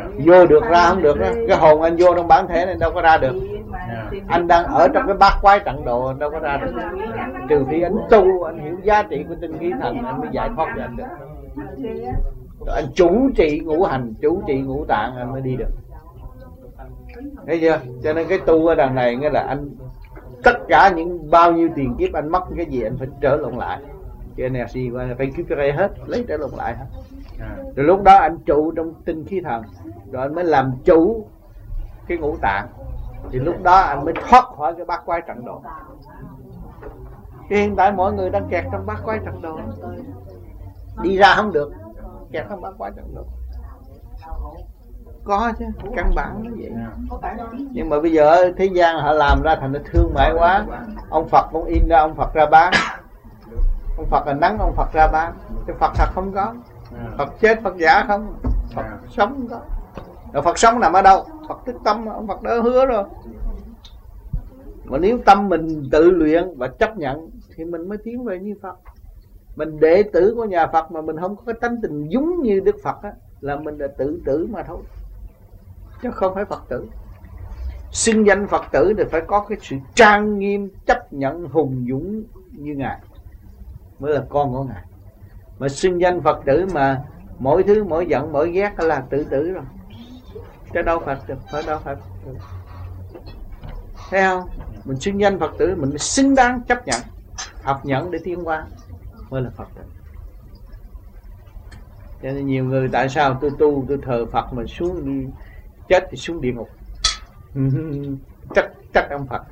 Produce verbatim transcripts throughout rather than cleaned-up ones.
Vô được ra không được đó. Cái hồn anh vô trong bản thể này đâu có ra được. Anh đang ở trong cái bát quái trận độ đâu có ra được. Trừ khi anh tu, anh hiểu giá trị của tinh khí thần, anh mới giải thoát cho anh được. Rồi anh chủ trị ngũ hành, chủ trị ngũ tạng, anh mới đi được. Thấy chưa? Cho nên cái tu ở đằng này nghĩa là anh tất cả những bao nhiêu tiền kiếp anh mất cái gì anh phải trở lộn lại. Cái energy của anh phải kiếp cái hết, lấy trở lộn lại hết. Rồi lúc đó anh trụ trong tinh khí thần, rồi anh mới làm chủ cái ngũ tạng. Thì lúc đó anh mới thoát khỏi cái bát quái trận độ. Cái hiện tại mọi người đang kẹt trong bát quái trận độ, đi ra không được, kẹt trong bát quái trận độ. Có chứ, căn bản nó vậy. Nhưng mà bây giờ thế gian họ làm ra thành nó thương mại quá. Ông Phật cũng in ra, ông Phật ra bán. Ông Phật là nắng, ông Phật ra bán. Cái Phật thật không có. Phật chết, Phật giả không. Phật sống không có. Rồi Phật sống nằm ở đâu? Phật tức tâm, ông Phật đã hứa rồi. Mà nếu tâm mình tự luyện và chấp nhận thì mình mới tiến về như Phật. Mình đệ tử của nhà Phật mà mình không có cái tánh tình giống như Đức Phật á, là mình là tự tử mà thôi, chứ không phải Phật tử. Xưng danh Phật tử thì phải có cái sự trang nghiêm, chấp nhận, hùng dũng như Ngài mới là con của Ngài. Mà xưng danh Phật tử mà mỗi thứ mỗi giận mỗi ghét là tự tử rồi, chứ đâu phải phải đâu phải Phật tử. Thấy không? Mình xưng danh Phật tử mình xứng đáng chấp nhận, học nhận để tiến qua mới là Phật tử. Cho nên nhiều người tại sao tôi tu tôi thờ Phật mà xuống đi chết thì xuống địa ngục. Chắc chắc ông Phật.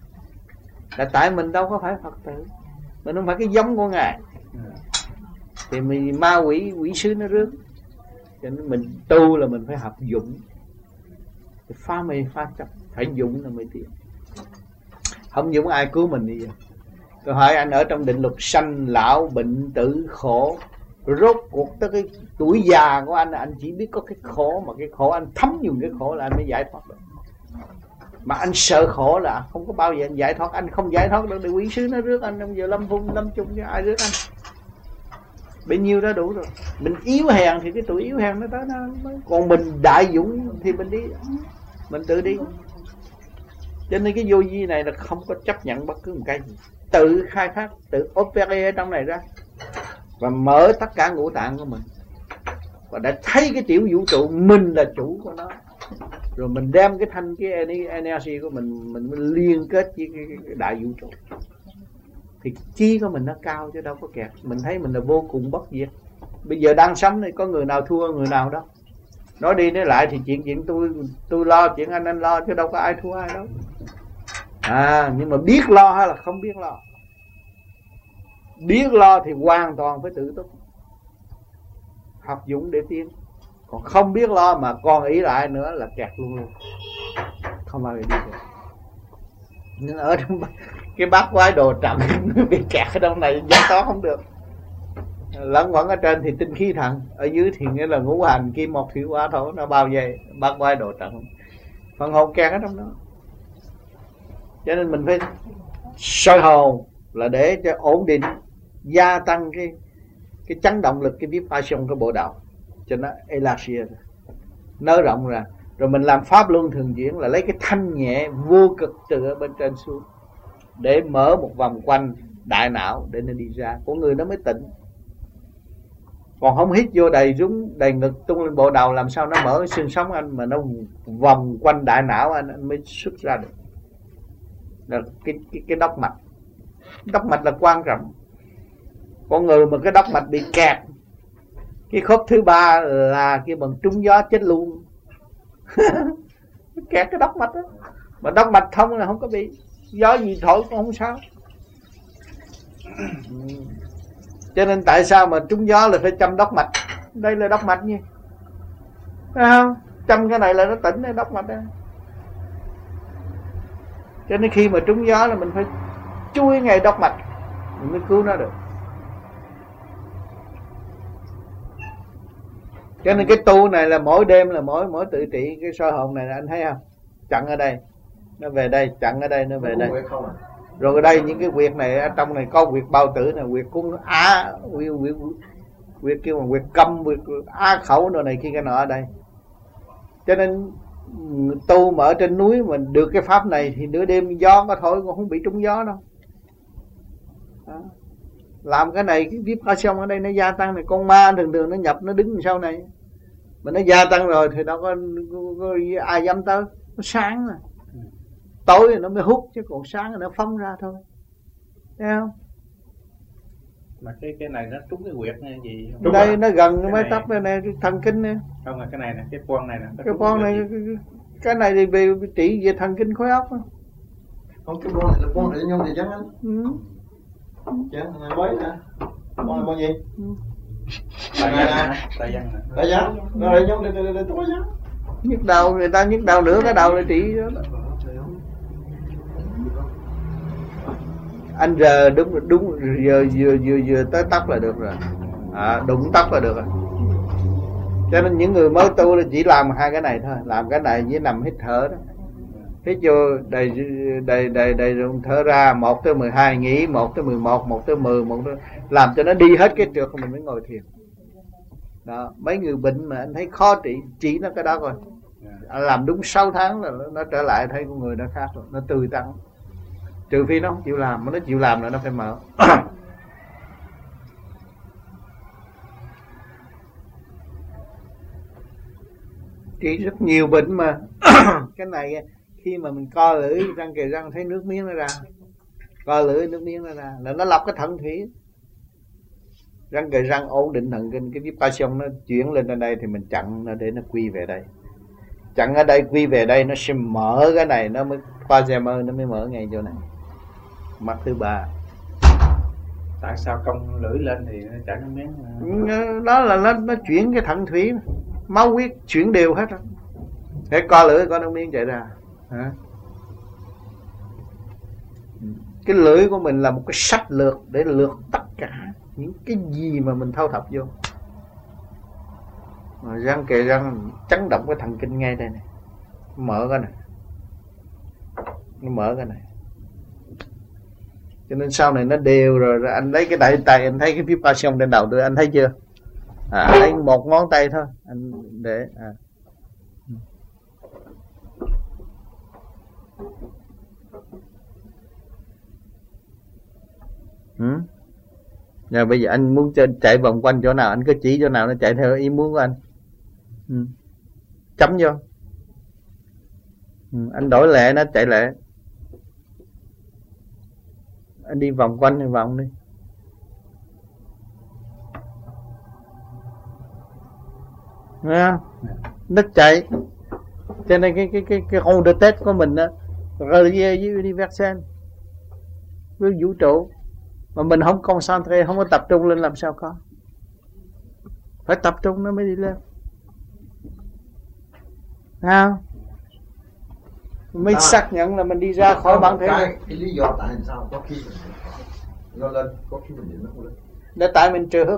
Là tại mình đâu có phải Phật tử, mình không phải cái giống của Ngài. Thì mình ma quỷ quỷ sứ nó rước. Cho nên mình tu là mình phải học dụng, phá mê phá chấp, phải dụng là mới tiến. Không dụng ai cứu mình đi vậy. Tôi hỏi anh ở trong định luật sanh lão bệnh tử khổ, rốt cuộc tới cái tuổi già của anh, anh chỉ biết có cái khổ, mà cái khổ anh thấm nhiều cái khổ là anh mới giải thoát được. Mà anh sợ khổ là không có bao giờ anh giải thoát. Anh không giải thoát được thì quỷ sứ nó rước anh, bây giờ lâm phun lâm chung chứ ai rước anh. Bấy nhiêu đó đủ rồi. Mình yếu hèn thì cái tuổi yếu hèn nó tới nó, còn mình đại dũng thì mình đi, mình tự đi. Cho nên cái vô vi này là không có chấp nhận bất cứ một cái gì, tự khai phát, tự operate ở trong này ra và mở tất cả ngũ tạng của mình, và đã thấy cái tiểu vũ trụ mình là chủ của nó. Rồi mình đem cái thanh cái energy của mình mình mới liên kết với cái, cái, cái đại vũ trụ, thì chi của mình nó cao chứ đâu có kẹt. Mình thấy mình là vô cùng bất diệt. Bây giờ đang sống này có người nào thua người nào đâu. Nói đi nói lại thì chuyện chuyện tôi tôi lo, chuyện anh anh lo, chứ đâu có ai thua ai đâu. À, nhưng mà biết lo hay là không biết lo? Biết lo thì hoàn toàn phải tự túc, học dũng để tiến. Còn không biết lo mà còn ý lại nữa là kẹt luôn luôn, không bao giờ đi được. Nên ở trong cái bát quái đồ trầm bị kẹt ở trong này giải thoát không được. Lẫn quẩn ở trên thì tinh khí thần, ở dưới thì nghĩa là ngũ hành kim một thủy hỏa thổ, nó bao vây bát quái đồ trầm, phần hồn kẹt ở trong đó. Cho nên mình phải soi hồn là để cho ổn định, gia tăng cái cái chấn động lực, cái vibration của bộ đầu cho nó elastic, nới rộng ra. Rồi mình làm pháp luân thường chuyển là lấy cái thanh nhẹ vô cực từ ở bên trên xuống để mở một vòng quanh đại não để nó đi ra, của người nó mới tỉnh. Còn không hít vô đầy rúng đầy ngực tung lên bộ đầu, làm sao nó mở cái xương sống anh mà nó vòng quanh đại não anh, anh mới xuất ra được. Là cái cái cái đốc mạch, đốc mạch là quan trọng. Con người mà cái đốc mạch bị kẹt, cái khớp thứ ba là cái bằng trúng gió chết luôn. Kẹt cái đốc mạch đó. Mà đốc mạch thông là không có bị gió gì thổi cũng không sao. Cho nên tại sao mà trúng gió là phải châm đốc mạch? Đây là đốc mạch nha, thấy không? Châm cái này là nó tỉnh, cái đốc mạch đó. Cho nên khi mà trúng gió là mình phải chui ngay đốc mạch mình mới cứu nó được. Cho nên cái tu này là mỗi đêm là mỗi mỗi tự trị cái soi hồn này, anh thấy không? Chặn ở đây, nó về đây, chặn ở đây, nó về đây. Rồi ở đây những cái quyệt này, ở trong này có quyệt bao tử này, quyệt cung á, quyệt, quyệt, quyệt kêu bằng quyệt câm, quyệt á khẩu đồ này kia cái nọ ở đây. Cho nên tu mà ở trên núi mình được cái pháp này thì nửa đêm gió có thổi cũng không bị trúng gió đâu. Đó. Làm cái này cái vibration ở đây nó gia tăng này, con ma thường thường nó nhập nó đứng sau này, mà nó gia tăng rồi thì đâu có, có, có ai dám tới. Nó sáng mà tối thì nó mới hút, chứ còn sáng thì nó phóng ra thôi, thấy không? Mà cái cái này nó trúng cái quyệt hay gì không? Đúng đây rồi. Nó gần cái mái tóc đây nè, cái thần kinh nè. Không, là cái này nè, cái con này nè. Cái con này, cái, cái này thì về trị về thần kinh khối óc. Không, cái con này là con để nhau thì chắc anh. Ừ. Chắc này mấy nè. Con này con gì? Ừ. Tài văn nè, tài văn nè. Tài văn, nó để nhau để để để tôi chứ. Nhức đầu, người ta nhức đầu nữa cái đầu để trị đó. Anh giờ đúng đúng giờ vừa vừa vừa tới tóc là được rồi, à, đụng tóc là được rồi. Cho nên những người mới tu là chỉ làm hai cái này thôi, làm cái này với nằm hít thở đó, hít vô đầy đầy đầy đầy rung, thở ra một tới mười hai, nghỉ một tới mười một, một tới mười, một tới... làm cho nó đi hết cái trượt của mình mới ngồi thiền. Đó, mấy người bệnh mà anh thấy khó trị, chỉ nó cái đó rồi, làm đúng sáu tháng là nó trở lại, thấy con người nó khác rồi, nó tươi tắn. Trừ phi nó không chịu làm, mà nó chịu làm là nó phải mở. Trị rất nhiều bệnh mà. Cái này khi mà mình co lưỡi răng kề răng thấy nước miếng nó ra, co lưỡi nước miếng nó ra là nó lọc cái thận thủy. Răng kề răng ổn định thần kinh, cái vibration nó chuyển lên ở đây thì mình chặn nó để nó quy về đây. Chặn ở đây quy về đây nó sẽ mở cái này, nó mới qua Alzheimer nó mới mở ngay chỗ này. Mắt thứ ba. Tại sao cong lưỡi lên thì nó chảy nước miếng? Đó là nó, nó chuyển cái thận thủy, máu huyết chuyển đều hết rồi. Để co lưỡi có nước miếng chảy ra. Hả? Cái lưỡi của mình là một cái sách lược để lược tất cả những cái gì mà mình thâu thập vô. Mà răng kề răng chấn động cái thần kinh ngay đây này, mở cái này, nó mở cái này. Cho nên sau này nó đều rồi, rồi anh lấy cái đại tay, anh thấy cái vibration trên đầu tôi, anh thấy chưa? À, anh lấy một ngón tay thôi, anh để à. Ừ. Giờ bây giờ anh muốn chạy vòng quanh chỗ nào, anh cứ chỉ chỗ nào nó chạy theo ý muốn của anh. Ừ. Chấm vô. Ừ. Anh đổi lệ nó chạy lệ. Anh đi vòng quanh thì vòng đi. Nghe không? Nó chạy. Cho nên cái cái cái cái con the test của mình đó, rồi với universal, với vũ trụ, mà mình không concentrate, không có tập trung lên làm sao có. Phải tập trung nó mới đi lên. Thấy không? Mới à, xác nhận là mình đi ra khỏi bản thể cái, cái lý do tại sao có khi mình nó lên, có khi mình nó không lên. Để tại mình trượt.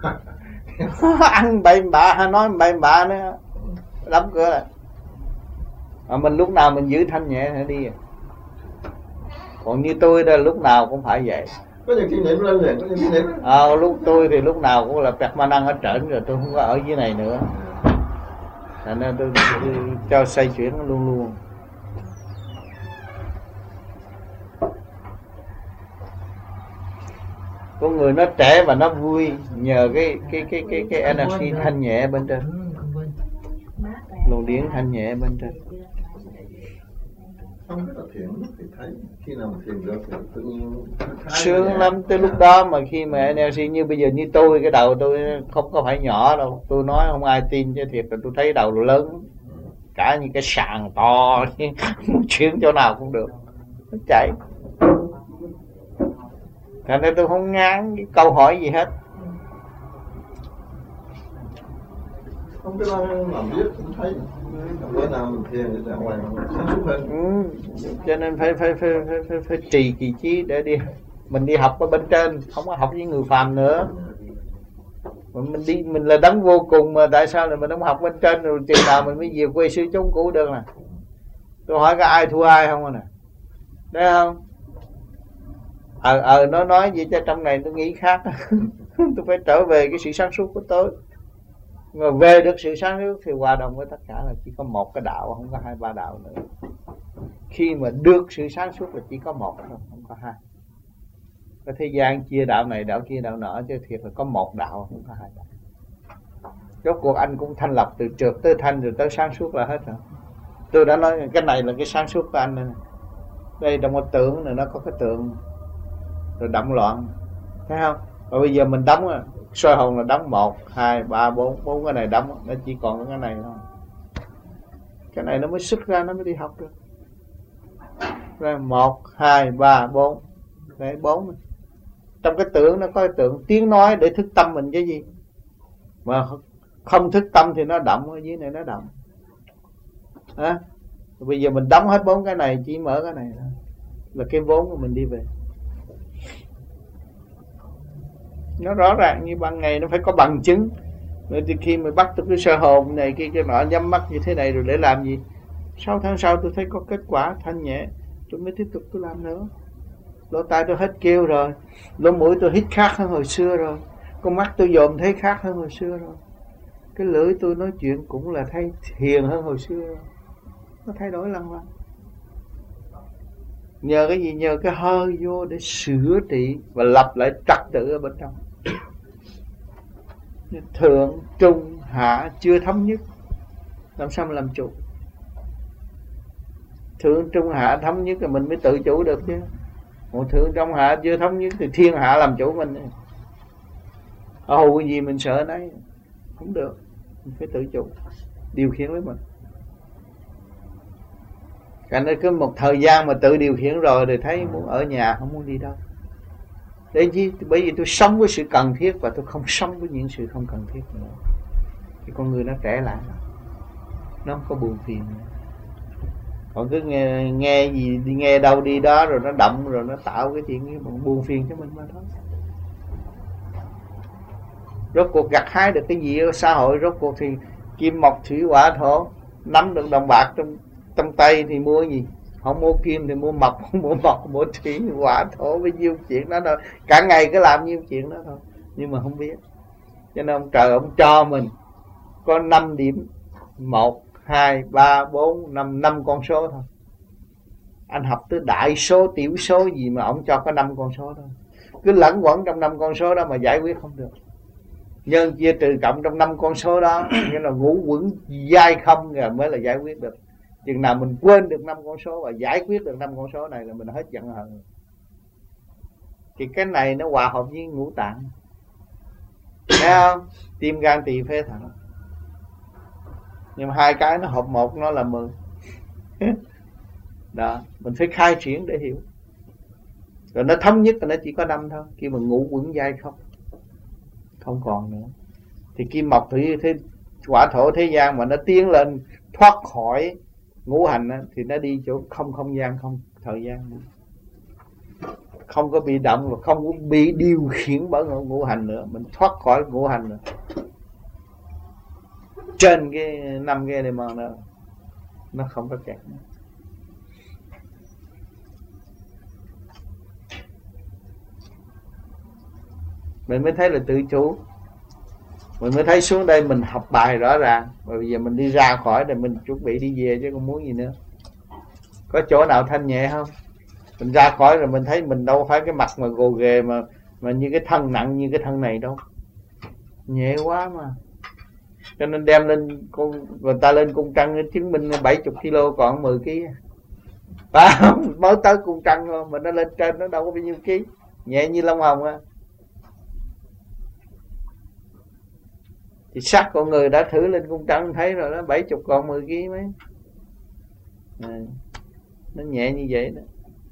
Ăn bậy bạ hay nói bậy bạ nữa, đóng cửa lại. Mà mình lúc nào mình giữ thanh nhẹ hãy đi. Còn như tôi đó lúc nào cũng phải vậy. Có những kinh nghiệm lên liền, có những kinh nghiệm. À, lúc tôi thì lúc nào cũng là bẹt ma năng ở trển rồi, tôi không có ở dưới này nữa. Thành nên tôi, tôi, tôi cho xoay chuyển nó luôn luôn. Con người nó trẻ và nó vui nhờ cái cái cái cái cái energy thanh nhẹ bên trên, luồng điển thanh nhẹ bên trên. Không biết là thiền thì thấy khi nào mà thiền được thì tự nhiên sướng lắm. Tới lúc đó mà khi mà energy như bây giờ như tôi, cái đầu tôi không có phải nhỏ đâu, tôi nói không ai tin chứ thiệt là tôi thấy đầu lớn cả như cái sàn to, chuyển chỗ nào cũng được, nó chạy. Thành ra tôi không ngán cái câu hỏi gì hết. Không biết làm biết cũng thấy bữa nào mình thiền thì ra ngoài mình sáng suốt hơn. Ừ, cho nên phải phải phải phải phải, phải trì kỳ trí để đi. Mình đi học ở bên trên, không có học với người phàm nữa. Mình đi mình là đấng vô cùng mà tại sao là mình không học bên trên, rồi chừng nào mình mới về quê sư chúng cũ được nè. Tôi hỏi có ai thua ai không nè, thấy không? Ờ ờ nó nói vậy cho trong này tôi nghĩ khác. Tôi phải trở về cái sự sáng suốt của tôi. Mà về được sự sáng suốt thì hòa đồng với tất cả, là chỉ có một cái đạo, không có hai ba đạo nữa. Khi mà được sự sáng suốt là chỉ có một thôi, không có hai. Cái thế gian chia đạo này đạo kia đạo nọ, chứ thiệt là có một đạo, không có hai đạo. Rốt cuộc anh cũng thanh lập từ trượt tới thanh rồi tới sáng suốt là hết rồi. Tôi đã nói cái này là cái sáng suốt của anh này. Đây trong cái tưởng này nó có cái tượng rồi động loạn, thấy không? Và bây giờ mình đóng soi hồn là đóng một, hai, ba, bốn, bốn cái này đóng, nó chỉ còn cái này thôi. Cái này nó mới xuất ra, nó mới đi học được. Rồi một, hai, ba, bốn, đấy bốn. Trong cái tưởng nó có cái tượng tiếng nói để thức tâm mình chứ gì. Mà không thức tâm thì nó động, ở dưới này nó động. À, bây giờ mình đóng hết bốn cái này, chỉ mở cái này thôi, là cái vốn của mình đi về. Nó rõ ràng như ban ngày, nó phải có bằng chứng. Rồi thì khi mà bắt tôi cái sơ hồn này kia cái nọ, nhắm mắt như thế này rồi để làm gì? Sáu tháng sau tôi thấy có kết quả thanh nhẹ, tôi mới tiếp tục tôi làm nữa. Lỗ tai tôi hết kêu rồi, lỗ mũi tôi hít khác hơn hồi xưa rồi, con mắt tôi dòm thấy khác hơn hồi xưa rồi, cái lưỡi tôi nói chuyện cũng là thấy hiền hơn hồi xưa rồi. Nó thay đổi lần lần. Nhờ cái gì? Nhờ cái hơi vô để sửa trị và lập lại trật tự ở bên trong. Thượng, trung, hạ chưa thống nhất, làm sao mà làm chủ? Thượng, trung, hạ thống nhất là mình mới tự chủ được chứ. Một thượng, trung, hạ chưa thống nhất thì thiên hạ làm chủ mình. Ồ cái gì mình sợ đấy, không được. Mình phải tự chủ, điều khiển lấy mình. Cả nên cứ một thời gian mà tự điều khiển rồi thì thấy muốn ở nhà, không muốn đi đâu. Để chi? Bởi vì tôi sống với sự cần thiết và tôi không sống với những sự không cần thiết nữa. Thì con người nó trẻ lại, nó không có buồn phiền nữa. Còn cứ nghe, nghe gì đi nghe đâu đi đó rồi nó động rồi nó tạo cái chuyện như buồn phiền cho mình mà thôi. Rốt cuộc gặt hái được cái gì ở xã hội? Rốt cuộc thì kim mộc thủy hỏa thổ, nắm được đồng bạc trong trong tay thì mua gì? Không mua kim thì mua mộc, không mua mộc mua thủy hỏa thổ, với nhiêu chuyện đó thôi. Cả ngày cứ làm nhiêu chuyện đó thôi, nhưng mà không biết. Cho nên ông trời ông cho mình có năm điểm, một, hai, ba, bốn, năm, năm con số thôi. Anh học tới đại số, tiểu số gì mà ông cho có năm con số thôi. Cứ lẫn quẩn trong năm con số đó mà giải quyết không được. Nhân chia trừ cộng trong năm con số đó, nghĩa là ngũ quẩn dai không rồi mới là giải quyết được. Chừng nào mình quên được năm con số và giải quyết được năm con số này là mình hết giận hờn. Thì cái này nó hòa hợp với ngũ tạng, thấy không? Tim gan tỳ phế thận. Nhưng mà hai cái nó hợp một, nó là mười. Đó, mình phải khai triển để hiểu. Rồi nó thống nhất là nó chỉ có năm thôi. Khi mà ngũ quẩn dai không, không còn nữa, thì kim mộc thủy thế hỏa thổ thế gian mà nó tiến lên thoát khỏi ngũ hành á, thì nó đi chỗ không không gian, không thời gian nữa. Không có bị động và không có bị điều khiển bởi ngũ hành nữa. Mình thoát khỏi ngũ hành nữa. Trên cái năm cái này mà nó, nó không có kẹt nữa. Mình mới thấy là tự chủ. Mình mới thấy xuống đây mình học bài rõ ràng. Và bây giờ mình đi ra khỏi để mình chuẩn bị đi về chứ còn muốn gì nữa. Có chỗ nào thanh nhẹ không? Mình ra khỏi rồi mình thấy mình đâu phải cái mặt mà gồ ghề mà mà như cái thân nặng như cái thân này đâu. Nhẹ quá mà. Cho nên đem lên con người ta lên cung trăng chứng minh bảy mươi ki lô còn mười ki. Phải không? Mới tới cung trăng thôi mà nó lên trên nó đâu có bao nhiêu ký. Nhẹ như lông hồng á. Thì xác con người đã thử lên cung trăng thấy rồi đó, bảy mươi còn mười ki mấy. À, nó nhẹ như vậy đó.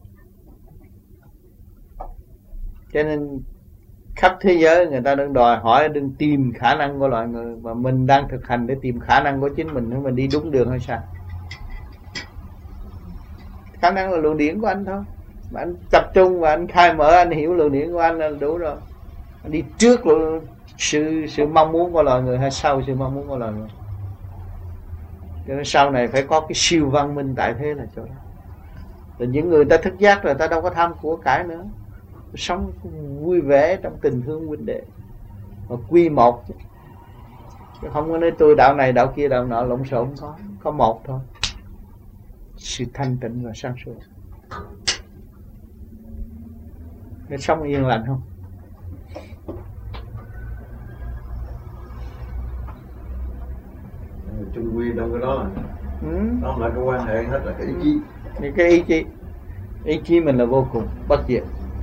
Cho nên khắp thế giới người ta đang đòi hỏi, đang tìm khả năng của loài người, và mình đang thực hành để tìm khả năng của chính mình, để mình đi đúng đường hay sao? Khả năng là luồng điển của anh thôi, mà anh tập trung và anh khai mở, anh hiểu luồng điển của anh là đủ rồi. Anh đi trước luôn sự sự mong muốn của loài người hay sau sự mong muốn của loài người. Cho nên sau này phải có cái siêu văn minh tại thế là chỗ đó. Rồi những người ta thức giác rồi, ta đâu có tham của cải nữa, sống vui vẻ trong tình thương huynh đệ, mà quy một. Chứ không có nói tôi đạo này đạo kia đạo nọ lộn xộn, không có, có một thôi, sự thanh tịnh và sáng suốt. Để sống yên lành không? Chung quy đâu cái đó là Ừ. đó không là cái quan hệ, hết là cái ý chí. Thì cái ý chí, ý chí mình là vô cùng bất diệt.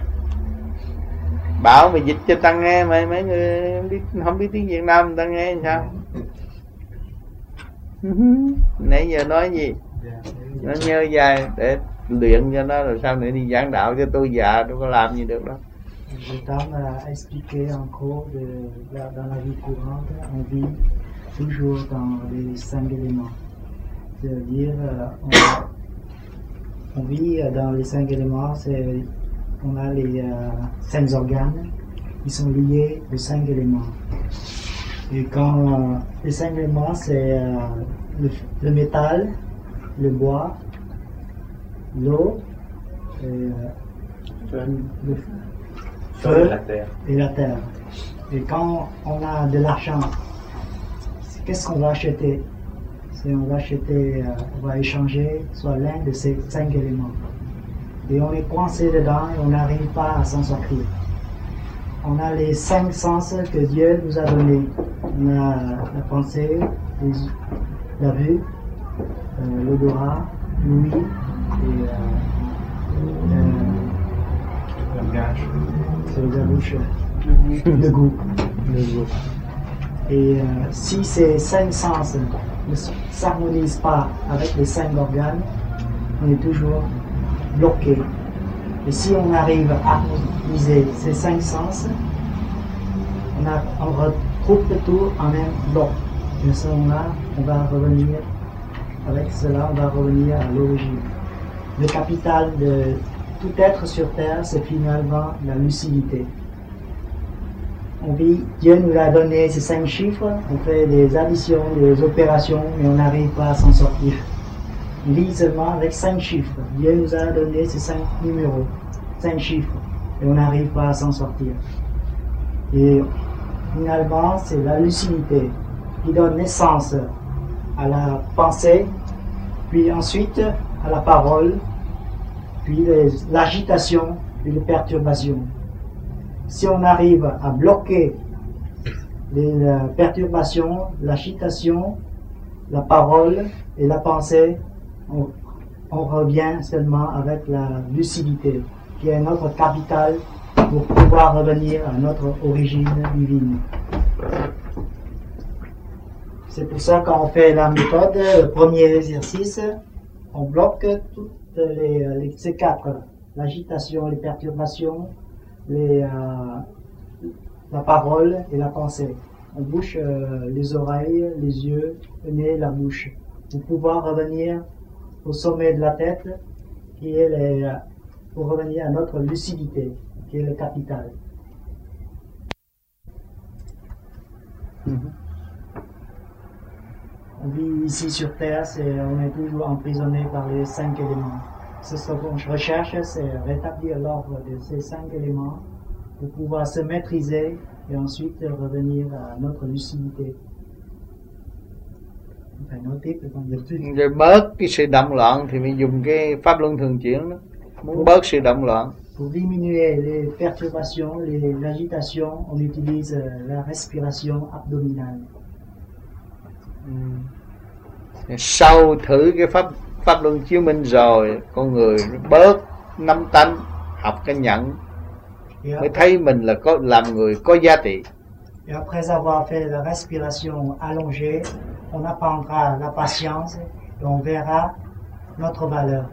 Bảo mày dịch cho ta nghe, mày mấy người không biết không biết tiếng Việt Nam ta nghe sao? Nãy giờ nói gì? Nó nhớ dài để luyện cho nó, rồi sau này đi giảng đạo cho tôi già tôi có làm gì được đâu. Je t'aime à expliquer en gros de, la, dans la vie courante, on vit toujours dans les cinq éléments. C'est-à-dire, euh, on, on vit dans les cinq éléments, c'est, on a les euh, cinq organes qui sont liés aux cinq éléments. Et quand euh, les cinq éléments, c'est euh, le, le métal, le bois, l'eau, et, euh, le feu la terre. et la terre. Et quand on a de l'argent, qu'est-ce qu'on va acheter? C'est on va acheter, euh, on va échanger soit l'un de ces cinq éléments. Et on est coincé dedans et on n'arrive pas à s'en sortir. On a les cinq sens que Dieu nous a donnés. On a la pensée, les, la vue, euh, l'odorat, l'ouïe et euh, euh, c'est la bouche, le goût. Le goût. Et euh, si ces cinq sens ne s'harmonisent pas avec les cinq organes, on est toujours bloqué. Et si on arrive à harmoniser ces cinq sens, on, a, on retrouve le tout en un bloc. Et à ce moment-là, on va revenir, avec cela, on va revenir à l'origine. Le capital de tout être sur terre, c'est finalement la lucidité. On vit, Dieu nous a donné ces cinq chiffres, on fait des additions, des opérations, mais on n'arrive pas à s'en sortir. On vit seulement avec cinq chiffres. Dieu nous a donné ces cinq numéros, cinq chiffres, et on n'arrive pas à s'en sortir. Et finalement, c'est la lucidité qui donne naissance à la pensée, puis ensuite à la parole, puis l'agitation, puis les perturbations. Si on arrive à bloquer les perturbations, l'agitation, la parole et la pensée, on, on revient seulement avec la lucidité, qui est notre capital pour pouvoir revenir à notre origine divine. C'est pour ça quand on fait la méthode, le premier exercice, on bloque toutes les, les ces quatre, l'agitation, les perturbations, les, euh, la parole et la pensée. On bouche euh, les oreilles, les yeux, le nez, la bouche, pour pouvoir revenir au sommet de la tête, qui est les, pour revenir à notre lucidité, qui est le capital. Mm-hmm. On vit ici sur Terre, c'est, on est toujours emprisonné par les cinq éléments. C'est ce qu'on recherche, c'est rétablir l'ordre de ces cinq éléments pour pouvoir se maîtriser et ensuite revenir à notre lucidité. Phải nói tiếp được không? Rồi bớt cái sự động loạn thì mình dùng cái pháp luân thường chuyển đó. Muốn bớt sự động loạn. Pour diminuer les perturbations, les agitations, on utilise la respiration abdominale. Ừ. Sau thử cái pháp pháp luân chiếu minh rồi, con người bớt nắm tánh, học cái nhẫn, yeah. Mới thấy mình là có làm người có giá trị. Et après avoir fait la respiration allongée, on apprendra la patience et on verra notre valeur.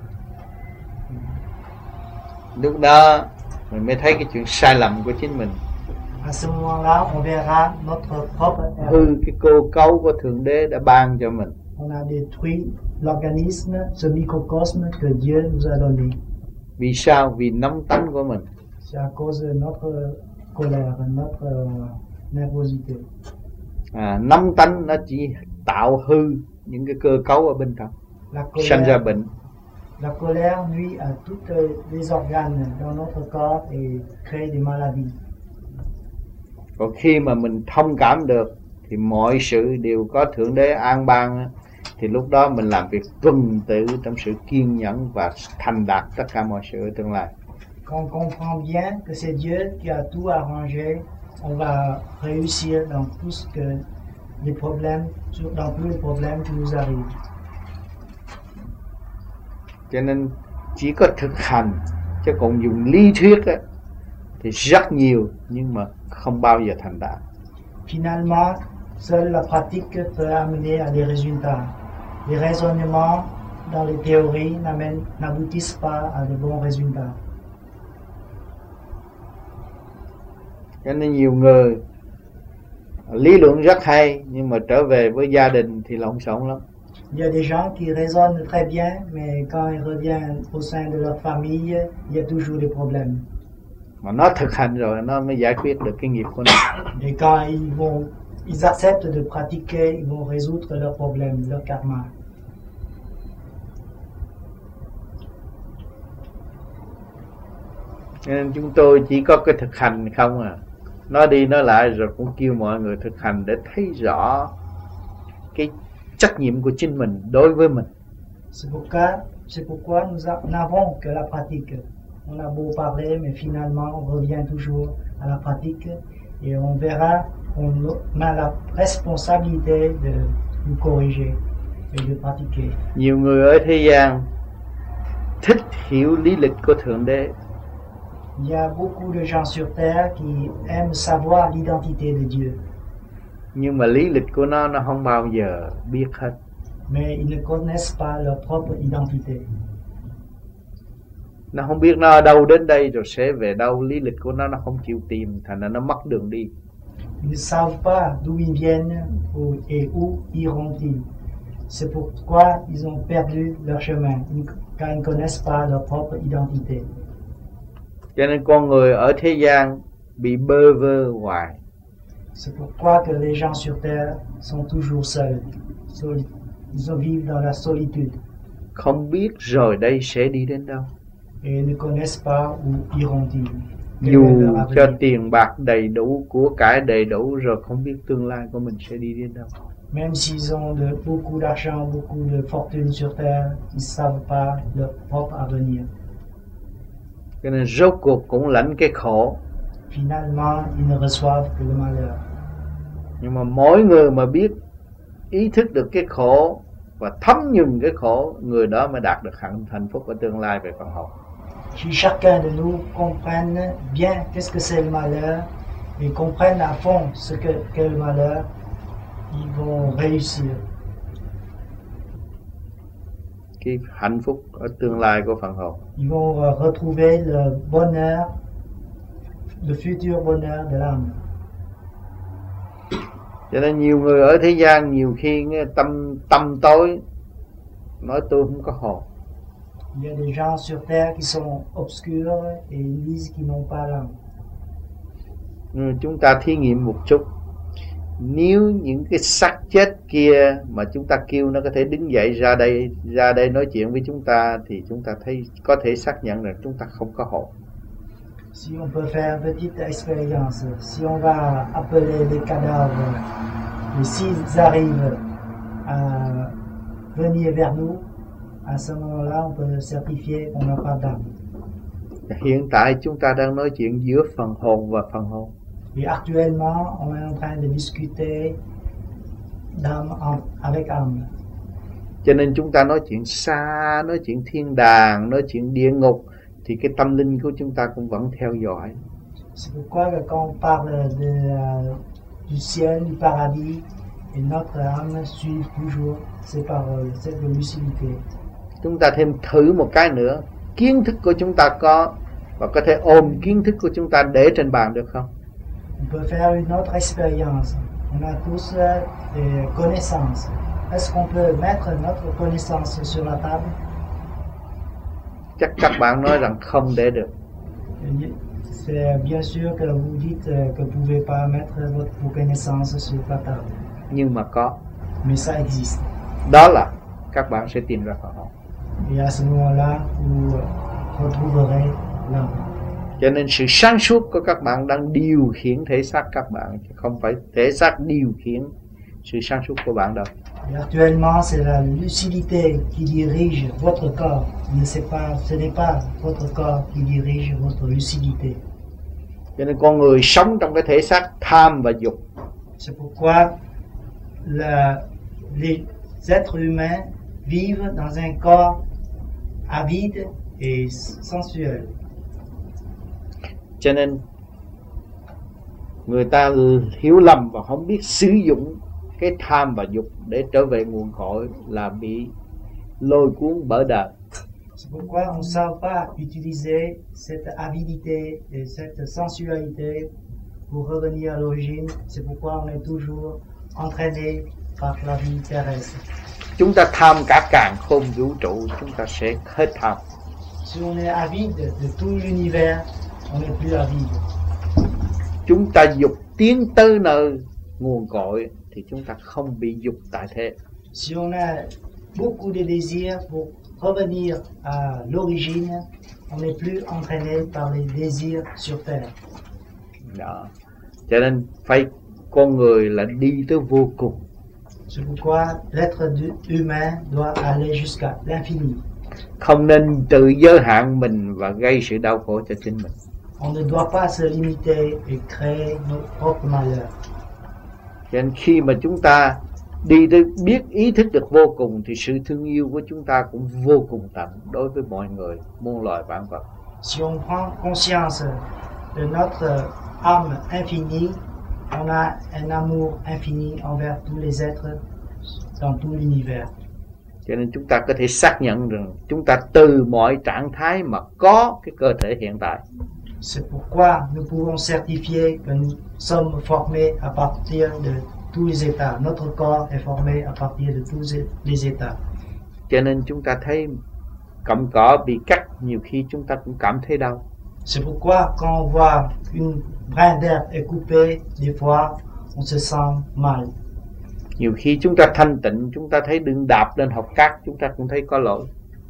Lúc đó mình mới thấy cái chuyện sai lầm của chính mình. À ce moment-là, on verra notre propre erreur. Hư cái cơ cấu của Thượng Đế đã ban cho mình. On a détruit l'organisme, ce microcosme que Dieu nous a donné. Vì sao? Vì nắm tánh của mình. C'est à cause de notre colère, notre nervosité. À, nắm tánh nó chỉ tạo hư những cái cơ cấu ở bên trong, sanh ra bệnh. La colère nuit à tous les organes dans notre corps et crée des maladies. Còn khi mà mình thông cảm được thì mọi sự đều có Thượng Đế an ban, thì lúc đó mình làm việc tuần tự trong sự kiên nhẫn và thành đạt tất cả mọi sự ở tương lai. Quand on comprend bien que c'est Dieu qui a tout arrangé, on va réussir dans tout ce que les problèmes, dans tous les problèmes qui nous arrivent. Cho nên chỉ có thực hành, chứ còn dùng lý thuyết á, thì rất nhiều nhưng mà không bao giờ thành đạt. Finalement, seule la pratique peut amener à des résultats. Les raisonnements dans les théories n'aboutissent pas à de bons résultats. Cho nên nhiều người lý luận rất hay nhưng mà trở về với gia đình thì lộn xộn lắm. Il y a des gens qui raisonnent très bien, mais quand ils reviennent au sein de leur famille, il y a toujours des problèmes. Mà nó thực hành rồi nó mới giải quyết được cái nghiệp của nó. Et quand ils vont, ils acceptent de pratiquer, ils vont résoudre leurs problèmes, leur karma. Nên chúng tôi chỉ có cái thực hành không à. Nói đi nói lại rồi cũng kêu mọi người thực hành để thấy rõ cái trách nhiệm của chính mình đối với mình. C'est pourquoi, c'est pourquoi nous n'avons que la pratique. On a beau parler, mais finalement on revient toujours à la pratique et on verra qu'on a la responsabilité de nous corriger et de pratiquer. Nhiều người ở thế gian thích hiểu lý lịch của Thượng Đế. Il y a beaucoup de gens sur terre qui aiment savoir l'identité de Dieu. Nhưng mà lý lịch của nó nó không bao giờ biết hết. Mais ils ne connaissent pas leur propre identité. Nó không biết nó ở đâu đến đây rồi sẽ về đâu, lý lịch của nó nó không chịu tìm, thành ra nó mất đường đi. Ils ne savent pas d'où ils viennent et où iront-ils. C'est pourquoi ils ont perdu leur chemin, car ils ne connaissent pas leur propre identité. Cho nên con người ở thế gian bị bơ vơ hoài. C'est pourquoi que les gens sur terre sont toujours seuls. Ils vivent dans la solitude. Không biết rồi đây sẽ đi đến đâu. Et ne connaissent pas où iront-ils. Dù cho tiền bạc đầy đủ, của cải đầy đủ rồi không biết tương lai của mình sẽ đi đến đâu. Même s'ils ont de, beaucoup d'argent, beaucoup de fortune sur terre, ils ne savent pas leur propre avenir. Cho nên rốt cuộc cũng lãnh cái khổ. Finalement, ils ne reçoivent que le malheur. Nhưng mà mỗi người mà biết ý thức được cái khổ và thấm nhuần cái khổ, người đó mới đạt được hạnh, hạnh phúc ở tương lai về phần hồn. Si chacun de nous comprenne bien qu'est-ce que c'est le malheur et comprenne à fond ce que qu'est le malheur, ils vont réussir. Cái hạnh phúc ở tương lai của phần hồn. Ils vont retrouver le bonheur, le futur bonheur de l'âme. Cho nên nhiều người ở thế gian nhiều khi tâm tâm tối nói tôi không có hồn. Il y a des gens sur terre qui sont obscurs et ils disent qu'ils n'ont pas l'âme. Ừ, chúng ta thí nghiệm một chút. Nếu những cái xác chết kia mà chúng ta kêu nó có thể đứng dậy ra đây ra đây nói chuyện với chúng ta, thì chúng ta thấy có thể xác nhận rằng chúng ta không có hồn. Si on peut faire une petite expérience, si on va appeler des cadavres, et s'ils arrivent à venir vers nous, à ce moment-là, on peut certifier qu'on n'a pas d'âme. Hiện tại chúng ta đang nói chuyện giữa phần hồn và phần hồn. Et actuellement, on est en train de discuter d'âme avec âme. Cho nên chúng ta nói chuyện xa, nói chuyện thiên đàng, nói chuyện địa ngục, thì cái tâm linh của chúng ta cũng vẫn theo dõi. C'est pourquoi que quand on parle de, uh, du ciel, du paradis, et notre âme suit toujours ces paroles, cette lucidité. Chúng ta thêm thử một cái nữa, kiến thức của chúng ta có và có thể ôm kiến thức của chúng ta để trên bàn được không? On peut faire une autre expérience. On a tous uh, des connaissances. Est-ce qu'on peut mettre notre connaissance sur la table? Chắc các bạn nói rằng không để được. C'est bien sûr que vous dites que vous pouvez pas mettre votre vos connaissances sur la table. Nhưng mà có. Mais ça existe. Đó là các bạn sẽ tìm ra phần hồn. Et à ce moment-là, vous retrouverez l'âme. Cho nên sự sáng suốt của các bạn đang điều khiển thể xác các bạn, chứ không phải thể xác điều khiển sự sáng suốt của bạn đâu. Et actuellement, c'est la lucidité qui dirige votre corps. Ne c'est pas, ce n'est pas votre corps qui dirige votre lucidité. Cho nên con người sống trong cái thể xác tham và dục. C'est pourquoi la, les êtres humains vivent dans un corps avide et sensuel. Cho nên người ta hiểu lầm và không biết sử dụng cái tham và dục để trở về nguồn cội, là bị lôi cuốn bởi đời. C'est pourquoi on ne sait pas utiliser cette avidité et cette sensualité pour revenir à l'origine. C'est pourquoi on est toujours entraîné par la vie terrestre. Chúng ta tham cả càn khôn vũ trụ, chúng ta sẽ hết tham. Si on est avide de tout l'univers, on n'est plus avide. Chúng ta dục tiến tới nơi nguồn cội thì chúng ta không bị dục tại thế. Si on a beaucoup de désirs pour revenir à l'origine, on n'est plus entraîné par les désirs sur terre. Đó. Cho nên phải con người là đi tới vô cùng. C'est pourquoi l'être humain doit aller jusqu'à l'infini. Không nên tự giới hạn mình và gây sự đau khổ cho chính mình. On ne doit pas se limiter et créer notre propre malheur. Cho nên khi mà chúng ta đi tới biết ý thức được vô cùng thì sự thương yêu của chúng ta cũng vô cùng tận đối với mọi người, muôn loài vạn vật. Si on prend conscience de notre âme infinie, on a un amour infini envers tous les êtres dans tout l'univers. Cho nên chúng ta có thể xác nhận rằng chúng ta từ mọi trạng thái mà có cái cơ thể hiện tại. C'est pourquoi nous pouvons certifier que nous sommes formés à partir de tous les états. Notre corps est formé à partir de tous les états. Cho nên chúng ta thấy cọng cỏ bị cắt, nhiều khi chúng ta cũng cảm thấy đau. C'est pourquoi quand on voit une brin d'herbe est coupée, des fois on se sent mal. Nhiều khi chúng ta thanh tịnh, chúng ta thấy đừng đạp lên hộc cát, chúng ta cũng thấy có lỗi.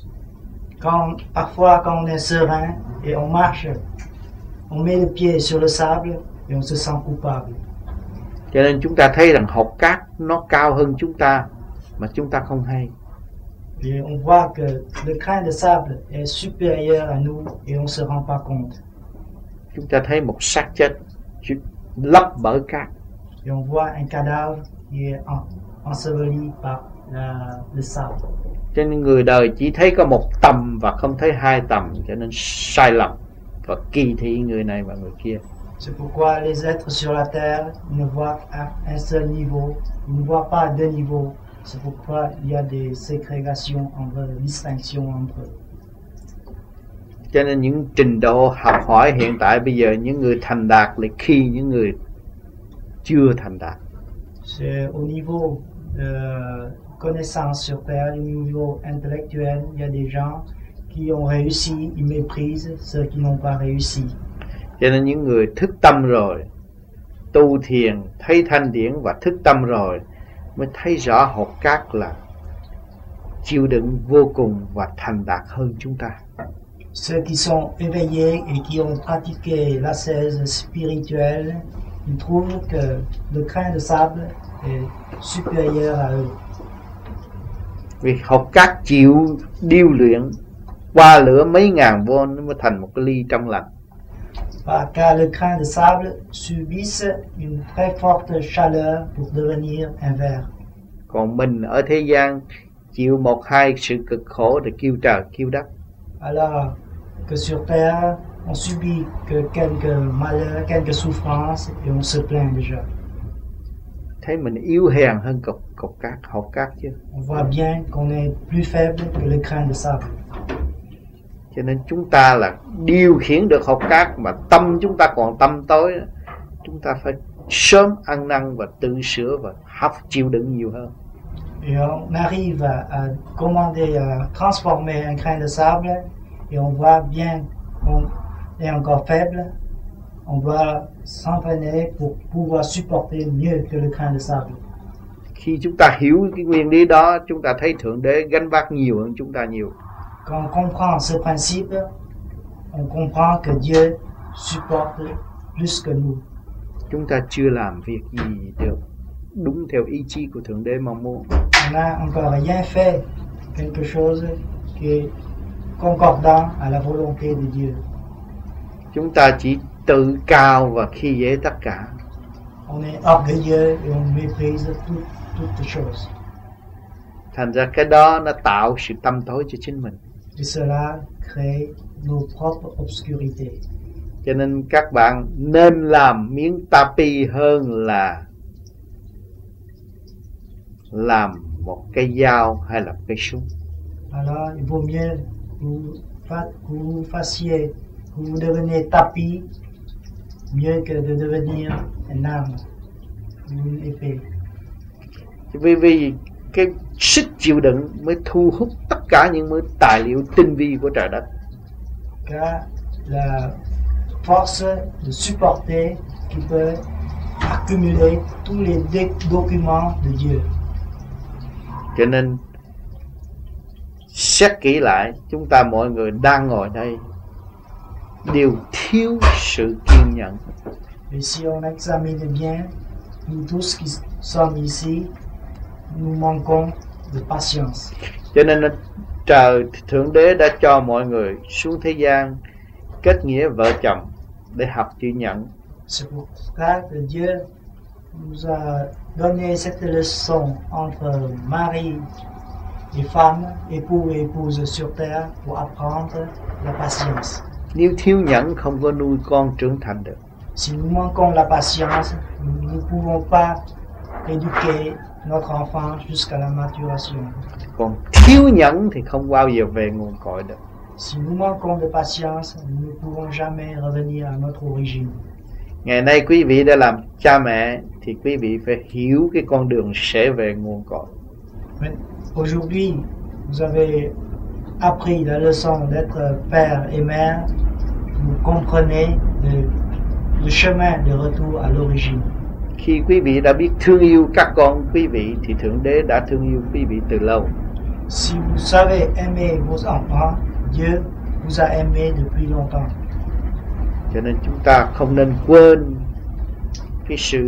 Quand, parfois quand on est serein et on marche, on met le pied sur le sable et on se sent coupable. Cho nên chúng ta thấy rằng hộc cát nó cao hơn chúng ta mà chúng ta không hay. Et on voit que le grain de sable est supérieur à nous et on se rend pas compte. Chúng ta thấy một xác chết lấp bởi cát. Et on voit un cadavre qui est enseveli par la, le sable. Cho nên người đời chỉ thấy có một tầm và không thấy hai tầm, cho nên sai lầm và kỳ thị người này và người kia. C'est pourquoi les êtres sur la terre ne voient un seul niveau, ils ne voient pas deux niveaux. C'est pourquoi il y a des ségrégations entre, des distinctions entre eux. Cho nên những trình độ học hỏi hiện tại bây giờ, những người thành đạt lại khi những người chưa thành đạt. C'est au niveau de connaissance sur terre, au niveau intellectuel, il y a des gens qui ont réussi, ils méprisent ceux qui n'ont pas réussi. Cho nên những người thức tâm rồi, tu thiền, thấy thanh điển và thức tâm rồi mới thấy rõ hột cát là chịu đựng vô cùng và thành đạt hơn chúng ta. Ceux qui sont éveillés et qui ont pratiqué l'ascèse spirituelle, ils trouvent que le grain de sable est supérieur à eux. Vì hột cát chịu điêu luyện qua lửa mấy ngàn vôn nó mới thành một cái ly trong lành. Bah, car le grain de sable subissent une très forte chaleur pour devenir un verre. Còn mình ở thế gian chịu một hai sự cực khổ để kêu trời kêu đất. Alors que sur terre, on subit que quelques malheurs, quelques souffrances et on se plaint déjà. Thấy mình yếu hèn hơn cục cục cát, hột cát chứ. On voit bien qu'on est plus faible que le grain de sable. Cho nên chúng ta là điều khiển được hột cát mà tâm chúng ta còn tâm tối, chúng ta phải sớm ăn năn và tự sửa và học chịu đựng nhiều hơn. Et on arrive à, à commander, à transformer un grain de sable et on voit bien qu'on est encore faible. On doit s'entraîner pour pouvoir supporter mieux que le grain de sable. Khi chúng ta hiểu cái nguyên lý đó, chúng ta thấy Thượng Đế gánh vác nhiều hơn chúng ta nhiều. Quand on comprend ce principe, on comprend que Dieu supporte plus que nous. Chúng ta chưa làm việc gì được đúng theo ý chí của Thượng Đế mong muốn. On n'a encore rien fait quelque chose qui est concordant à la volonté de Dieu. Chúng ta chỉ tự cao và khi dễ tất cả. On est orgueilleux et on méprise tout, toutes les choses. Thành ra cái đó nó tạo sự tăm tối cho chính mình. Et cela crée nos propres obscurités. Cho nên các bạn nên làm miếng tapi hơn là làm một cây dao hay là cây súng. Alors, il vaut mieux que vous, fa- que vous fassiez, que vous deveniez tapis, mieux que de devenir un arme, une épée. Vì vì cái sức chịu đựng mới thu hút tất cả những mối tài liệu tinh vi của trời đất. Car la force de supporter qui peut accumuler tous les dé- documents de Dieu. Cho nên xét kỹ lại, chúng ta mọi người đang ngồi đây đều thiếu sự kiên nhẫn. Et si on examine bien, nous tous qui sommes ici, nous manquons de patience. Cho nên trời Thượng Đế đã cho mọi người xuống thế gian kết nghĩa vợ chồng để học chữ nhẫn. C'est pour ça que Dieu nous a donné cette leçon entre mari et femme, époux et épouse sur terre pour apprendre la patience. Nếu thiếu nhẫn không có nuôi con trưởng thành được. Si nous manquons la patience, nous ne pouvons pas éduquer notre enfant jusqu'à la maturation. Còn thiếu nhẫn thì không bao giờ về nguồn cội được. Si nous manquons de patience, nous ne pouvons jamais revenir à notre origine. Ngày nay quý vị đã làm cha mẹ thì quý vị phải hiểu cái con đường sẽ về nguồn cội. Mais aujourd'hui, vous avez appris la leçon d'être père et mère. Vous comprenez le, le chemin de retour à l'origine. Khi quý vị đã biết thương yêu các con quý vị thì Thượng Đế đã thương yêu quý vị từ lâu. Si vous savez aimer vos enfants, Dieu vous a aimé depuis longtemps. Cho nên chúng ta không nên quên cái sự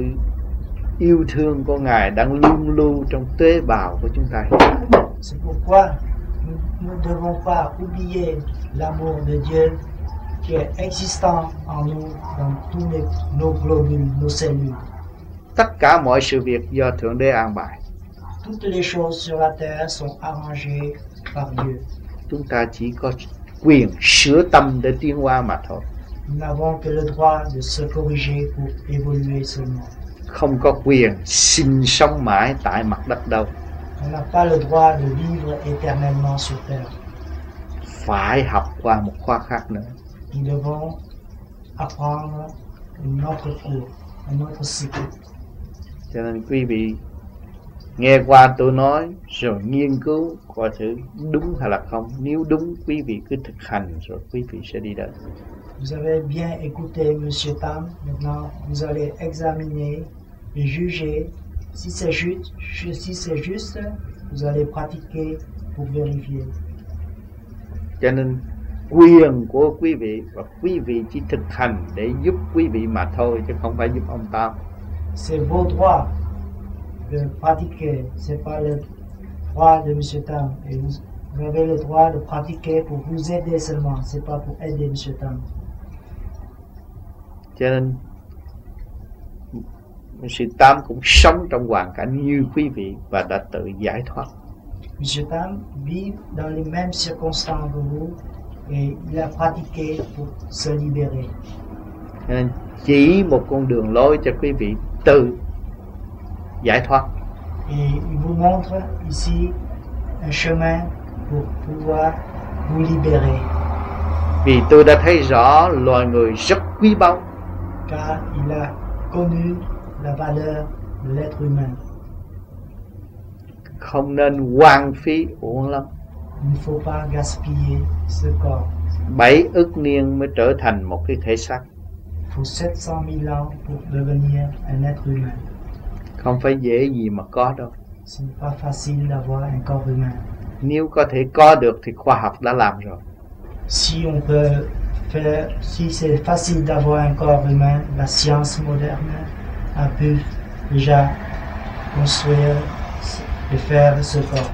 yêu thương của Ngài đang luôn lưu trong tế bào của chúng ta. C'est pourquoi nous ne devons pas oublier l'amour de Dieu qui est existant en nous dans tous les, nos globules, nos cellules. Tất cả mọi sự việc do Thượng Đế an bài. Toutes les choses sur la terre sont arrangées par Dieu. Chúng ta chỉ có quyền sửa tâm để tiến hóa mà thôi. Nous n'avons que le droit de se corriger pour évoluer seulement. Không có quyền sinh sống mãi tại mặt đất đâu. On n'a pas le droit de vivre éternellement sur terre. Phải học qua một khóa khác nữa. Nous devons apprendre un autre cours, un autre cycle. Cho nên quý vị nghe qua tôi nói rồi nghiên cứu coi thử đúng hay là không. Nếu đúng quý vị cứ thực hành rồi quý vị sẽ đi đến. Vous avez bien écouté Monsieur Tam. Maintenant, vous allez examiner et juger si c'est juste. Si c'est juste, vous allez pratiquer pour vérifier. Cho nên quyền của quý vị và quý vị chỉ thực hành để giúp quý vị mà thôi chứ không phải giúp ông Tam. C'est vos droits de pratiquer, c'est pas le droit de Monsieur Tam. Et vous, vous avez le droit de pratiquer pour vous aider seulement, c'est pas pour aider Monsieur Tam. Cho nên Monsieur Tam cũng sống trong hoàn cảnh như quý vị và đã tự giải thoát. Monsieur Tam vit dans les mêmes circonstances que vous et il a pratiqué pour se libérer. Cho nên chỉ một con đường lối cho quý vị tự giải thoát. Et il vous montre ici un chemin pour pouvoir vous libérer. Vì tôi đã thấy rõ loài người rất quý báu. Car il a connu la valeur de l'être humain. Không nên hoang phí uổng lắm. Il ne faut pas gaspiller ce corps. Bảy ức niên mới trở thành một cái thể xác. Il faut sept cent mille ans pour devenir un être humain. Không phải dễ gì mà có đâu. Ce n'est pas facile d'avoir un corps humain. Nếu có thể có được thì khoa học đã làm rồi. Si on peut fait, si c'est facile d'avoir un corps humain, la science moderne a pu déjà construire et faire ce corps.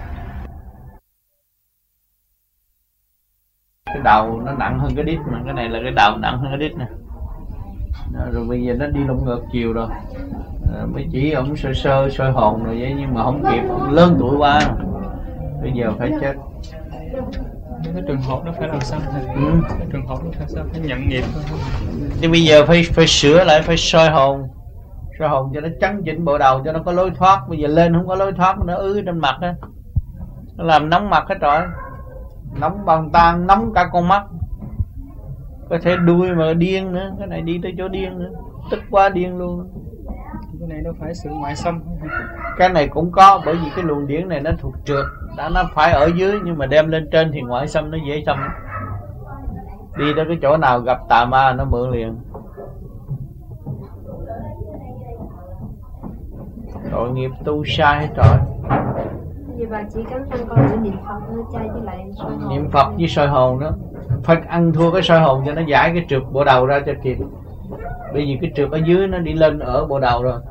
Cái đầu nó nặng hơn cái đít, mà cái này là cái đầu nặng hơn cái đít nè. Rồi bây giờ nó đi lộn ngược chiều rồi. À, mới chỉ ông sơ sơ soi hồn rồi vậy, nhưng mà không kịp, ông lớn tuổi quá, bây giờ phải chết. Cái trường hợp nó phải làm sao? Ừ. Cái trường hợp nó phải sao? Phải nhận nghiệp thôi. Thì bây giờ phải phải sửa lại, phải soi hồn, soi hồn cho nó chấn chỉnh bộ đầu, cho nó có lối thoát. Bây giờ lên không có lối thoát, nó ứ trên mặt á, nó làm nóng mặt hết rồi, nóng bàn tan, nóng cả con mắt, có thể đuôi mà điên nữa, cái này đi tới chỗ điên nữa, tức quá điên luôn. Cái này nó phải sự ngoại xâm. Cái này cũng có, bởi vì cái luồng điển này nó thuộc trượt, đã nó phải ở dưới, nhưng mà đem lên trên thì ngoại xâm nó dễ xâm. Đi tới cái chỗ nào gặp tà ma nó mượn liền. Tội nghiệp tu sai hết rồi. Vậy bà chỉ cắn răng coi để niệm Phật nó chay với lại soi hồn. Niệm Phật với soi hồn đó, phải ăn thua cái soi hồn cho nó giải cái trượt bộ đầu ra cho kịp. Bởi vì cái trượt ở dưới nó đi lên ở bộ đầu rồi.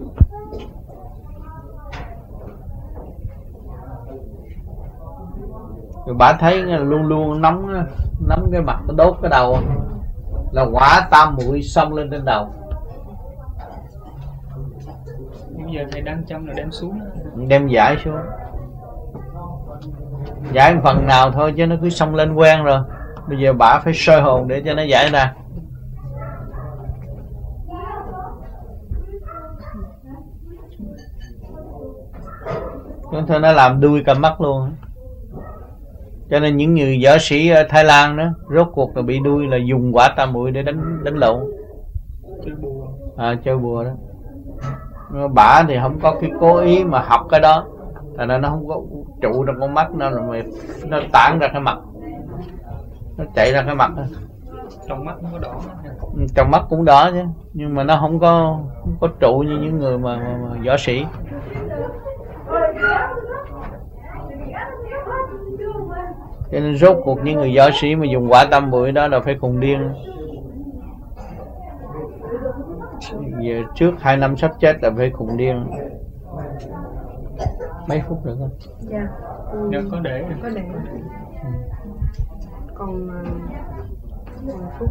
Rồi bà thấy luôn luôn nóng nóng cái mặt, nó đốt cái đầu, là quả tam muội xông lên trên đầu. Bây giờ thầy đang châm là đem xuống. Đem giải xuống, giải một phần nào thôi chứ nó cứ xông lên quen rồi. Bây giờ bà phải soi hồn để cho nó giải ra. Cho nên nó làm đuôi cả mắt luôn. Cho nên những người võ sĩ ở Thái Lan đó, rốt cuộc là bị đuôi là dùng quả tam muội để đánh đánh lộn. Chơi bùa. À, chơi bùa đó. Bả thì không có cái cố ý mà học cái đó, thành ra nó không có trụ trong con mắt nó, rồi nó tản ra cái mặt, nó chạy ra cái mặt đó. Trong mắt nó có đỏ. Trong mắt cũng đỏ chứ, nhưng mà nó không có không có trụ như những người mà, mà, mà võ sĩ. Cho nên rốt cuộc những người võ sĩ mà dùng quả tam muội đó là phải khùng điên. Giờ trước hai năm sắp chết là phải khùng điên. Mấy phút nữa thôi. Dạ. Ừ. Dạ có để. Có để. Ừ. Còn còn phút.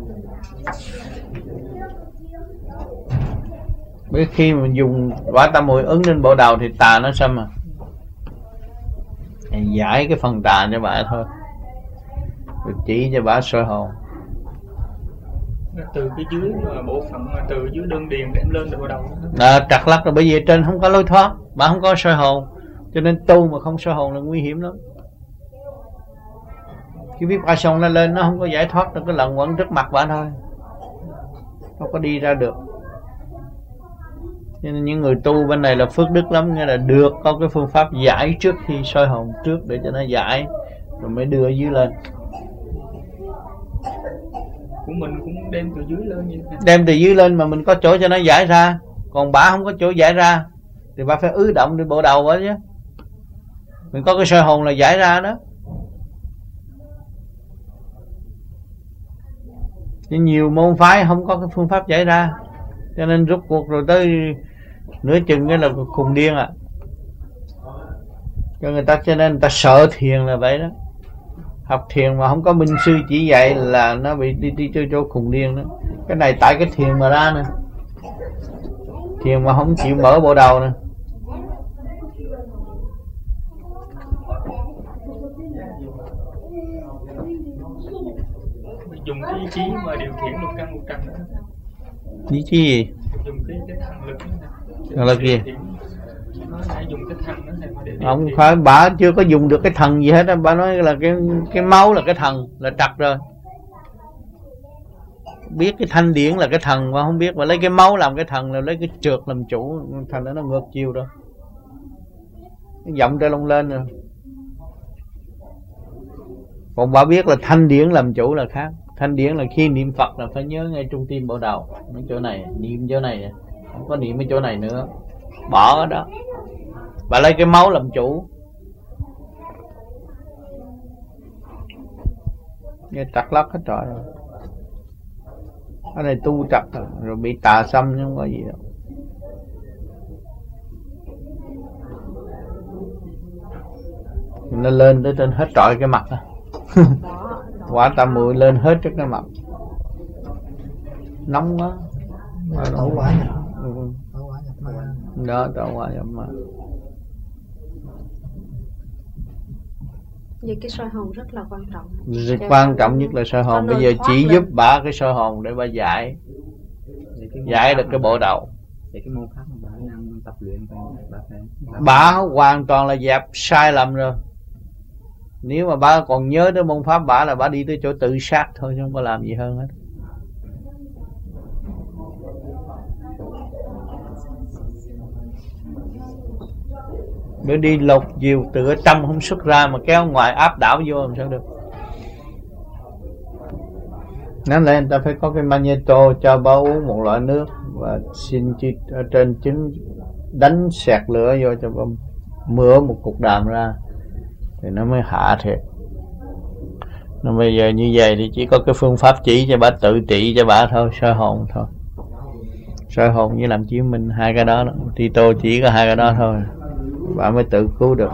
Bởi khi mình dùng quả tam muội ứng lên bộ đầu thì tà nó xâm à. Giải cái phần tà cho bà thôi, rồi chỉ cho bà soi hồn. Từ cái dưới mà bộ phận mà từ dưới đơn điền đem lên từ bộ đầu. À, trật lắc rồi, bởi vì trên không có lối thoát, bà không có soi hồn, cho nên tu mà không soi hồn là nguy hiểm lắm. Cái biết qua sông nó lên nó không có giải thoát được, cái lần quẩn trước mặt bà thôi, không có đi ra được. Cho nên những người tu bên này là phước đức lắm, nghĩa là được có cái phương pháp giải trước khi soi hồn trước để cho nó giải, rồi mới đưa dưới lên. Của mình cũng đem từ dưới lên như thế. Đem từ dưới lên mà mình có chỗ cho nó giải ra, còn bả không có chỗ giải ra thì bả phải ứ động trên bộ đầu đó chứ. Mình có cái soi hồn là giải ra đó. Nhưng nhiều môn phái không có cái phương pháp giải ra, cho nên rút cuộc rồi tới nửa chừng cái là khùng điên à. Cho người ta, cho nên người ta sợ thiền là vậy đó. Học thiền mà không có minh sư chỉ dạy là nó bị đi đi chỗ chỗ khùng điên đó. Cái này tại cái thiền mà ra nè, thiền mà không chịu mở bộ đầu nè. Dùng cái ý chí mà điều khiển một căn một trần đó. Ý chí gì? Dùng cái cái thần lực. Thần lực gì? Nó phải dùng cái thần đó để Không phải, bà chưa có dùng được cái thần gì hết á. Bà nói là cái cái máu là cái thần, là trật rồi. Biết cái thanh điển là cái thần mà không biết, mà lấy cái máu làm cái thần, là lấy cái trượt làm chủ, thành ra nó ngược chiều rồi. Nó dậm ra lông lên rồi. Còn bà biết là thanh điển làm chủ là khác. Thanh điển là khi niệm Phật là phải nhớ ngay trung tim bộ đầu, mấy chỗ này, niệm chỗ này, không có niệm mấy chỗ này nữa, bỏ ở đó. Bà lấy cái máu làm chủ. Nghe trật lắc hết trọi rồi. Cái này tu tập rồi, rồi bị tà xâm chứ không có gì đâu. Nó lên tới trên hết trọi cái mặt đó. Quả tam muội lên hết trước cái mặt. Nóng quá. Tẩu quả nhập. Ừ. Tẩu quả nhập ma. Đó, tẩu quả nhập ma. Vậy cái soi hồn rất là quan trọng. Rất quan trọng nhất là soi hồn. Bây giờ chỉ giúp bả cái soi hồn để bà giải giải được cái bộ đầu. Vậy cái môn pháp mà bà đang tập luyện bà phải Bả hoàn toàn là dẹp sai lầm rồi. Nếu mà bả còn nhớ tới môn pháp bả là bả đi tới chỗ tự sát thôi chứ không có làm gì hơn hết. Nếu đi lột diều từ ở trong không xuất ra mà kéo ngoài áp đảo vô làm sao được. Nói lên người ta phải có cái magneto cho bá uống một loại nước và xin chi ở trên trứng đánh sẹt lửa vô cho bá mưa một cục đàm ra thì nó mới hạ thiệt. Nó bây giờ như vậy thì chỉ có cái phương pháp chỉ cho bà tự trị cho bà thôi, soi hồn thôi. Soi hồn với làm chiếu minh hai cái đó, đó. Tito chỉ có hai cái đó thôi bà mới tự cứu được.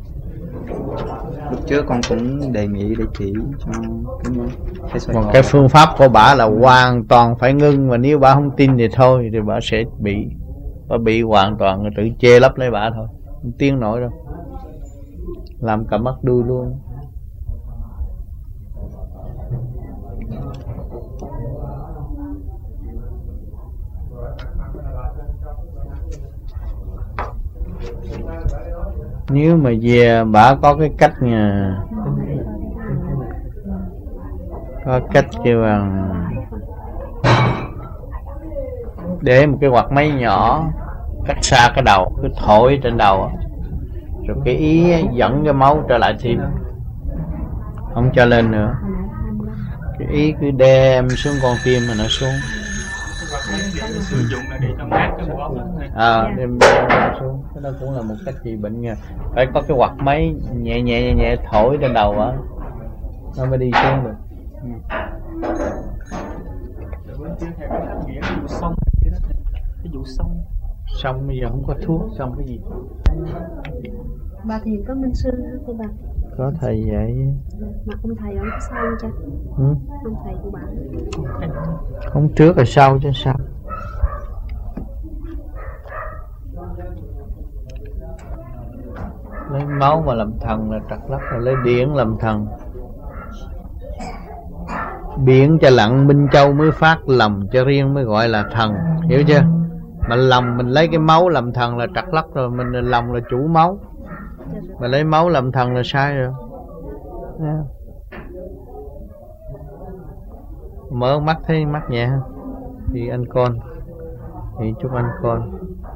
Lúc trước con cũng đề nghị để chỉ cho cái Còn cái phương pháp của bà là hoàn toàn phải ngưng, và nếu bà không tin thì thôi thì bà sẽ bị bà bị hoàn toàn tự che lấp lấy bà thôi, không tiến nổi đâu, làm cả mắt đuôi luôn. Nếu mà về bà có cái cách nha, có cách kêu bằng để một cái quạt máy nhỏ cách xa cái đầu, cứ thổi trên đầu, rồi cái ý dẫn cái máu trở lại tim, không cho lên nữa. Cái ý cứ đem xuống con tim mà nó xuống. Sử dụng là để cho mát cái bộ óc đó. À, đem đem nó xuống. Cái đó cũng là một cách trị bệnh nha. Phải có cái quạt máy nhẹ nhẹ nhẹ nhẹ thổi trên đầu á, nó mới đi xuống được. Bên kia theo cái cách nghĩa cái vụ sông cái đó, cái vụ sông. Xong bây giờ không có thuốc, xong cái gì? Bà Thiền có minh sư hả cô bà? Có thầy dạy. Mà ông thầy ông có sao chưa? Ừ? Ông thầy của bà. Không trước là sau chứ sao? Lấy máu mà làm thần là trật lắc, rồi lấy điển làm thần. Biển cho lặng Minh Châu mới phát, lòng cho riêng mới gọi là thần, hiểu chưa? Mà lòng mình lấy cái máu làm thần là trật lắc rồi, mình là lòng là chủ máu. Mà lấy máu làm thần là sai rồi. Yeah. Mở mắt thấy mắt nhẹ thì anh con, thì chúc anh con.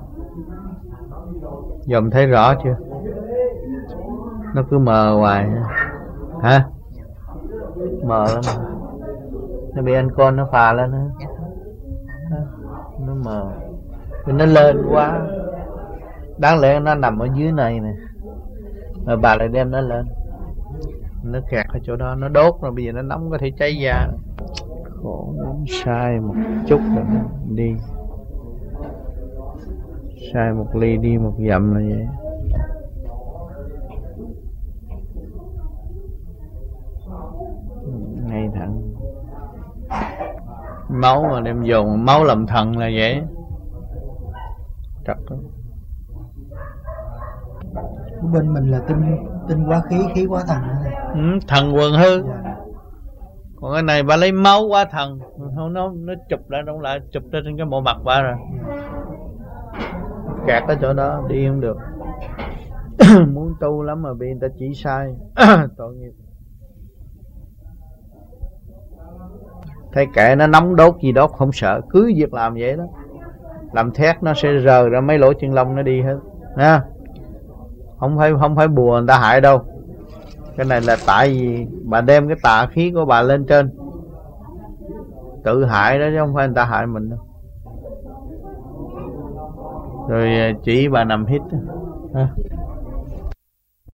Dòm thấy rõ chưa? Nó cứ mờ hoài hả? Mờ lắm. Nó bị anh con nó phà lên nữa. Nó mờ. Vì nó lên quá. Đáng lẽ nó nằm ở dưới này nè, mà bà lại đem nó lên. Nó kẹt ở chỗ đó, nó đốt rồi bây giờ nó nóng có thể cháy da. Khổ lắm, sai một chút rồi đi. Sai một ly đi một dặm là vậy. Ngay thẳng. Máu mà đem dồn, máu làm thần là vậy. Trật lắm. Bên mình là tinh tinh quá khí, khí quá thần. Ừ, thần quần hư. Còn cái này bà lấy máu quá thần, không nó nó chụp lại đông lại, chụp lên trên cái bộ mặt bà rồi. Kẹt ở chỗ đó đi không được. Muốn tu lắm mà bị người ta chỉ sai. Tội nghiệp. Thấy kệ nó nóng đốt gì đốt không sợ, cứ việc làm vậy đó. Làm thét nó sẽ rờ ra mấy lỗ chân lông nó đi hết. Ha. Không phải không phải bùa người ta hại đâu. Cái này là tại vì bà đem cái tà khí của bà lên trên, tự hại đó chứ không phải người ta hại mình đâu. Rồi chỉ bà nằm hít. Ha.